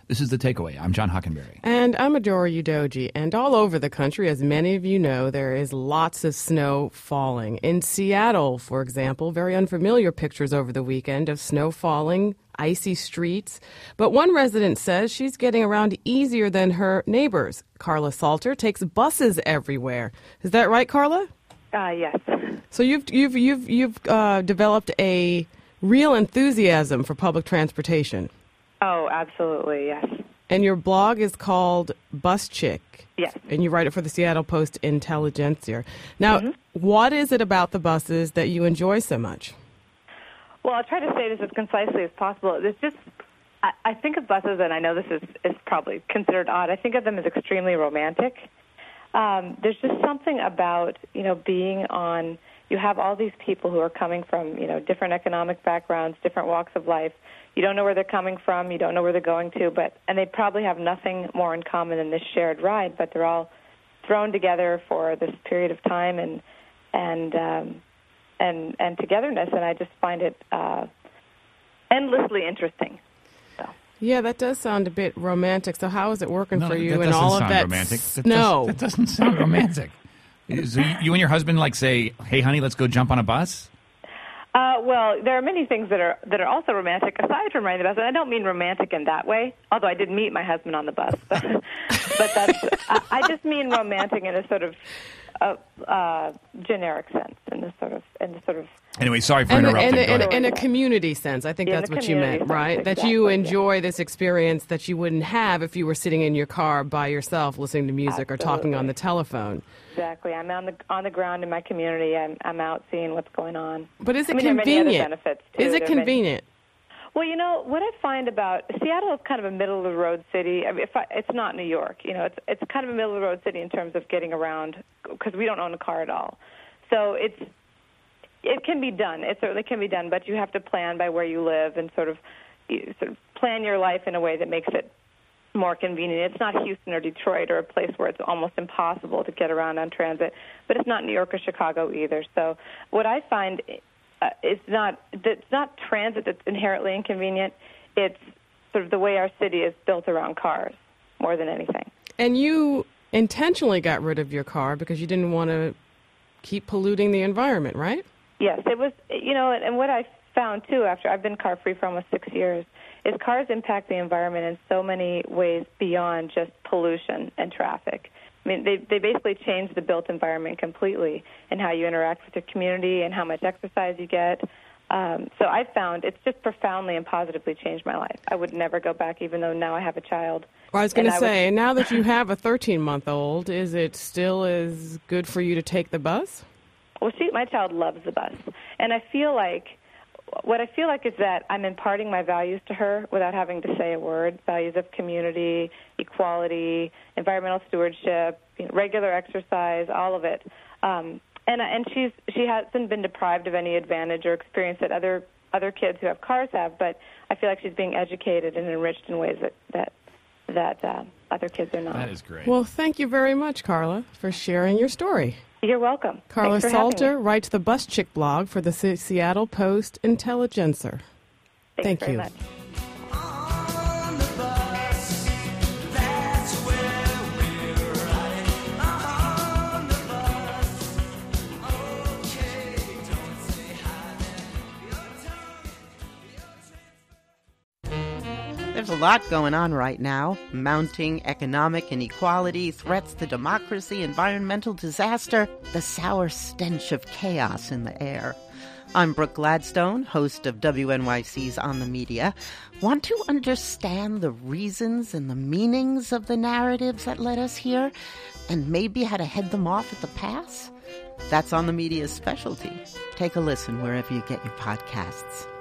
This is The Takeaway. I'm John Hockenberry. And I'm Adora Udoji. And all over the country, as many of you know, there is lots of snow falling. In Seattle, for example, very unfamiliar pictures over the weekend of snow falling, icy streets. But one resident says she's getting around easier than her neighbors. Carla Salter takes buses everywhere. Is that right, Carla? Yes. So you've developed a real enthusiasm for public transportation. Oh, absolutely, yes. And your blog is called Bus Chick. Yes. And you write it for the Seattle Post-Intelligencer. Now, What is it about the buses that you enjoy so much? Well, I'll try to say this as concisely as possible. It's just, I think of buses, and I know this is probably considered odd, I think of them as extremely romantic. There's just something about, being on, you have all these people who are coming from, different economic backgrounds, different walks of life. You don't know where they're coming from, you don't know where they're going to, and they probably have nothing more in common than this shared ride, but they're all thrown together for this period of time and togetherness, and I just find it endlessly interesting. So. Yeah, that does sound a bit romantic. So how is it working for you and all of that romantic. snow? That doesn't sound romantic. So you and your husband say, "Hey, honey, let's go jump on a bus"? Well, there are many things that are also romantic aside from riding the bus. And I don't mean romantic in that way, although I did meet my husband on the bus. But I just mean romantic in a sort of generic sense, in the sort of. Anyway, sorry for interrupting. In a community sense, I think that's what you meant, right? Exactly, that you enjoy this experience that you wouldn't have if you were sitting in your car by yourself listening to music or talking on the telephone. Exactly. I'm on the ground in my community. I'm out seeing what's going on. But is it convenient? convenient? There are many other benefits too. Is it convenient? Well, what I find about Seattle is kind of a middle-of-the-road city. I mean, it's not New York. It's kind of a middle-of-the-road city in terms of getting around because we don't own a car at all. So it can be done. It certainly can be done, but you have to plan by where you live and sort of plan your life in a way that makes it more convenient. It's not Houston or Detroit or a place where it's almost impossible to get around on transit, but it's not New York or Chicago either. So what I find it's not transit that's inherently inconvenient. It's sort of the way our city is built around cars more than anything. And you intentionally got rid of your car because you didn't want to keep polluting the environment, right? Yes, it was, and what I found, too, after I've been car-free for almost 6 years, is cars impact the environment in so many ways beyond just pollution and traffic. I mean, they basically change the built environment completely and how you interact with your community and how much exercise you get. So I found it's just profoundly and positively changed my life. I would never go back, even though now I have a child. Well, I was going to say, now that you have a 13-month-old, is it still as good for you to take the bus? Well, my child loves the bus. And what I feel like is that I'm imparting my values to her without having to say a word, values of community, equality, environmental stewardship, regular exercise, all of it. And she hasn't been deprived of any advantage or experience that other kids who have cars have, but I feel like she's being educated and enriched in ways that other kids are not. That is great. Well, thank you very much, Carla, for sharing your story. You're welcome. Carla Salter writes the Bus Chick blog for the Seattle Post-Intelligencer. Thank you. Much. There's a lot going on right now. Mounting economic inequality, threats to democracy, environmental disaster, the sour stench of chaos in the air. I'm Brooke Gladstone, host of WNYC's On the Media. Want to understand the reasons and the meanings of the narratives that led us here, and maybe how to head them off at the pass? That's On the Media's specialty. Take a listen wherever you get your podcasts.